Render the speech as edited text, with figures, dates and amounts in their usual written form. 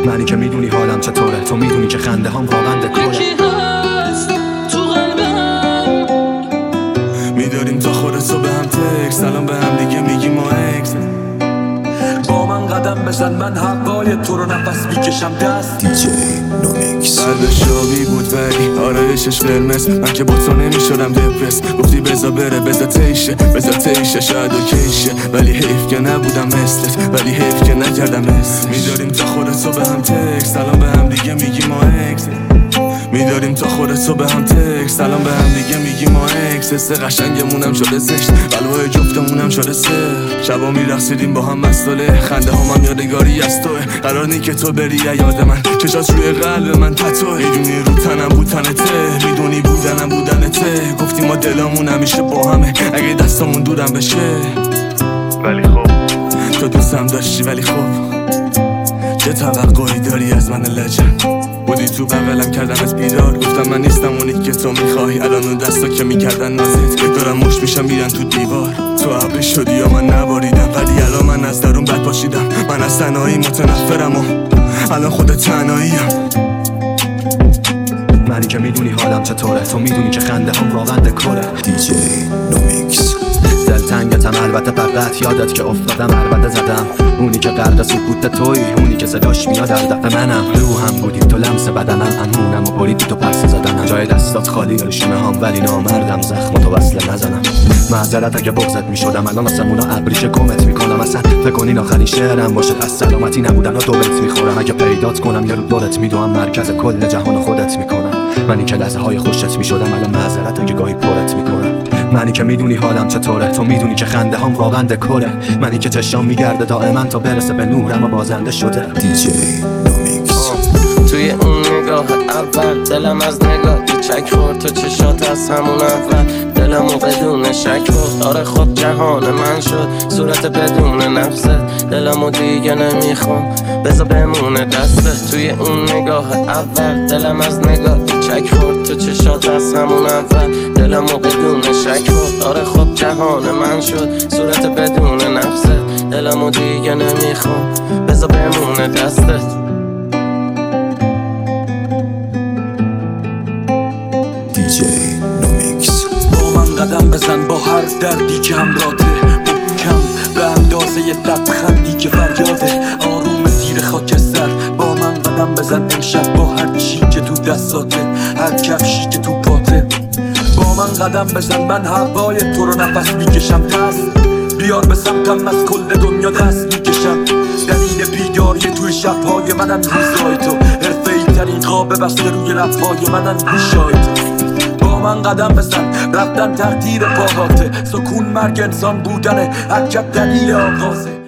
منی که میدونی حالم چطوره، تو میدونی که خنده هم واقعا دکوره. یکی هست تو قلبم، میداریم تا خودت رو به هم تک سلام به هم دیگه میگیم ما اکس. با من قدم بزن، من هوای تو رو نفس میکشم دست. دیجی نومیکس. قلبش شابی بود ولی آرایشش قرمز، من که با تو نمیشدم دپرس. گفتی بزا بره بزا تیشه شاید اوکیشه، ولی حیف که نبودم مثلت، ولی حیف که نکردم مثل. میداریم تا خودت رو به هم تک سلام به هم دیگه میگیم ما اکس. میداریم تا خودت رو به هم تک سلام به هم دیگه میگیم ما اکس. حس قشنگمونم شده زشت، قلبای جفتمونم شده سه. شبا میرقصیدیم با هم مستاله، خنده هم یادگاری از توه. قرار نی که تو بری یاد من، چشات روی قلب من تتوه. میدونی رو تنم بود تنته، میدونی بودنم بودنته. گفتیم ما دلامون همیشه با همه اگه دستمون دورم بشه. ولی خب تو دوستم داشتی، ولی خب چه توقعی داری از من لجن؟ بودی تو بغلم کردمت بیدار، گفتم من نیستم اونی که تو میخوای. الان اون دستا که میکردن نازت دارم مش میشم میرن تو دیوار. تو ابری شدی یا من نباریدم، ولی الان من از درون بد پاشیدم. من از تنهایی متنفرم و الان خودت تنهاییم. منی که میدونی حالم چطوره، تو میدونی که خنده هم واقعا دکوره. دیجی نومیکس. دلتنگتم البته، فقط یادت که افتادم عربده زدم. اونی که قرد سکوت توی، اونی که صداش میاد در دفع منم. روحم بودی تو لمس بدنم، امونم و بریدی تو پرسه زدنم. جای دستات خالی روشونه هم، ولی نامردم زخم تو وصله نزنم. معذرت اگه بغضت میشدم، الان آسمونا ابریشه گمت میکنم. اصلا فکر کنین آخرین شعرم باشه، از سلامتی نبودن و دوبت میخورم. اگه پیدات کنم یه رو دورت میدوام، مرکز کل جهان خودت میکنم. منی که لحظه های خوشت میشدم، الان معذرت اگه گاهی پرت میکنم. منی که میدونی حالم چطوره، تو میدونی که خنده هم واقعا دکوره. منی که چشام میگرده دائما تا برسه به نورم و بازنده شده. دیجی نومیکس. توی اون نگاه اول دلم از نگاه چک خورد، تو چشات از همون اول دلمو بدون شک برد. آره خب جهان من شد صورت بدون نفست، دلمو دیگه نمیخوام بذار بمونه دستت. توی اون نگاه اول دلم از نگاه چک خورد، تو چشات از همون اول دلمو بدون شک برد. آره خب جهان من شد صورت بدون نفست، دلمو دیگه نمیخوام بذار بمونه دستت. دیجی نومیکس. با من قدم بزن، با هر دردی که همراته، محکم به اندازه یه لبخندی که فریاده. آروم زیر خاکستر با من قدم بزن امشب، با هر چی که تو دستاته، هر کفشی که تو پاته. با من قدم بزن، من هوای تو رو نفس میکشم دست. بیار به سمتم، از کل دنیا دست میکشم. دلیل بیداری توی شبهای منن روزای تو، حرفه‌ای ترین خواب بسته روی لبهای منن گوشای تو. با من قدم بزن، رفتن تقدیر پاهاته، سکون مرگ انسان بودنه، عجب دلیل آغازه.